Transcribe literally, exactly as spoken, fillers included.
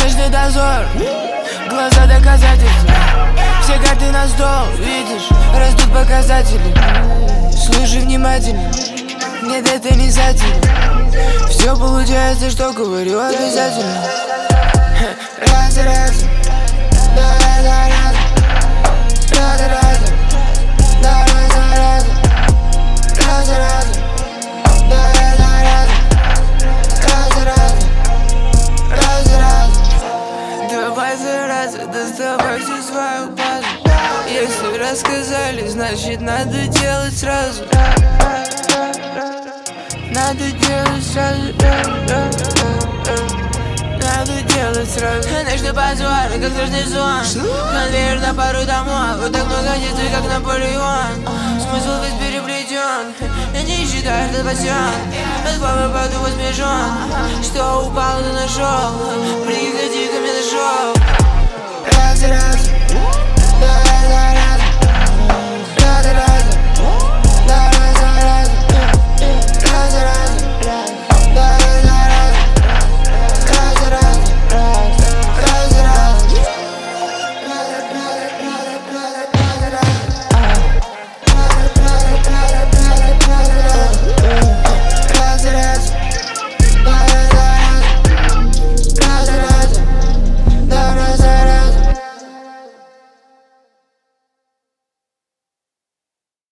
ночной дозор, глаза доказательства. Все карты на стол, видишь, растут показатели. Слушай внимательно, нет, это не затем. Все получается, что говорю обязательно. Раз за разом, да, раз за разом, раз за разом, да, раз за разом, раз за разом, да, раз за разом, раз за разом, раз за разом. Давай зараза, доставай всю свою базу. Если рассказали, значит надо делать сразу. Надо делать сразу. Надо делать сразу. Ночной базар, как нужный сон. Конвейер на пару домов. Вот так много детей, как Наполеон. Смысл весь переплетен. Я не считаю, что спасен. От папы паду возмешен. Что упал, ты нашел. Приходи ко мне на шоу. Раз за раз.